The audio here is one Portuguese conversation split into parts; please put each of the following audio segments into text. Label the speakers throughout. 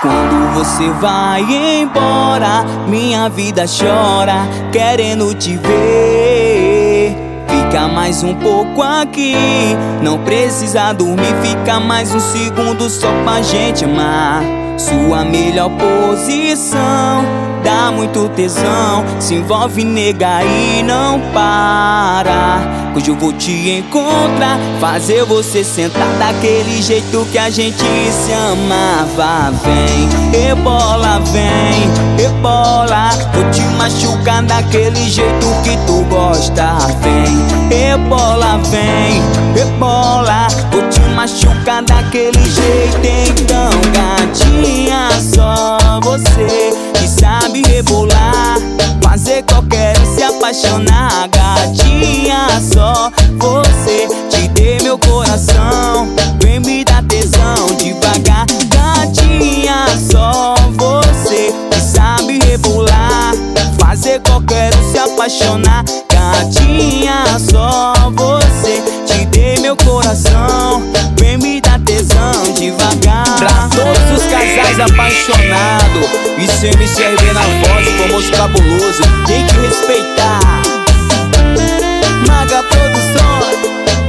Speaker 1: Quando você vai embora, minha vida chora, querendo te ver. Fica mais um pouco aqui, não precisa dormir. Fica mais um segundo só pra gente amar. Sua melhor posição dá muito tesão. Se envolve, nega, e não para. Hoje eu vou te encontrar, fazer você sentar daquele jeito que a gente se amava. Vem, rebola, vem, rebola. Vou te machucar daquele jeito que tu gosta. Vem, rebola, vem, rebola. Vou te machucar daquele jeito. Então, gatinha, só você que sabe rebolar, fazer qualquer um se apaixonar. Gatinha, só você, te dei meu coração, vem me dar tesão devagar. Gatinha, só você que sabe rebolar, fazer qualquer um se apaixonar. Gatinha, só você, te dei meu coração, vem me dar tesão devagar. Pra todos os casais apaixonados, isso é MCRB na voz, o famoso cabuloso, tem que respeitar. Maga Produções.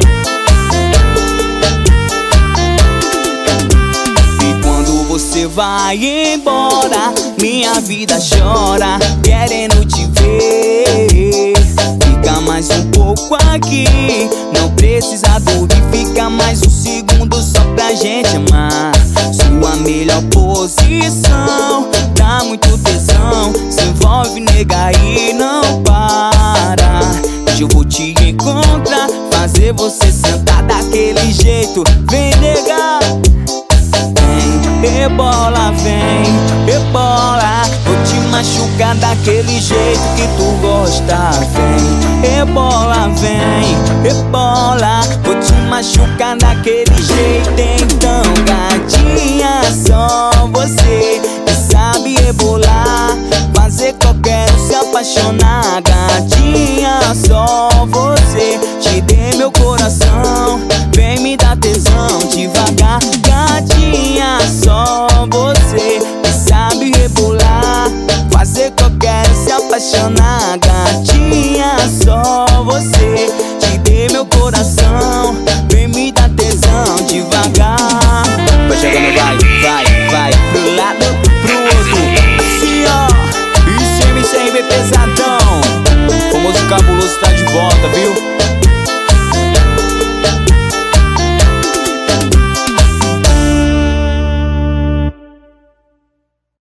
Speaker 1: E quando você vai embora, minha vida chora, querendo te ver. Fica mais um pouco aqui, não precisa dormir. Fica mais um segundo só pra gente amar. Sua melhor posição dá muito tesão. Se envolve, nega, e não para. Hoje eu vou te encontrar, fazer você sentar daquele jeito. Vem, nega, vem, rebola, vem, rebola. Vou te machucar daquele jeito que tu gosta. Vem, rebola, vem, rebola. Vou te machucar daquele jeito. Então, gatinha, só você que sabe rebolar, fazer qualquer um se apaixonar. Gatinha, só você, te dei meu coração, vem me dar tesão devagar. Gatinha, só você que sabe rebolar, fazer qualquer um se apaixonar. Gatinha, só você, te dei meu coração, vem me dar tesão devagar. Vai chegando, vai, vai.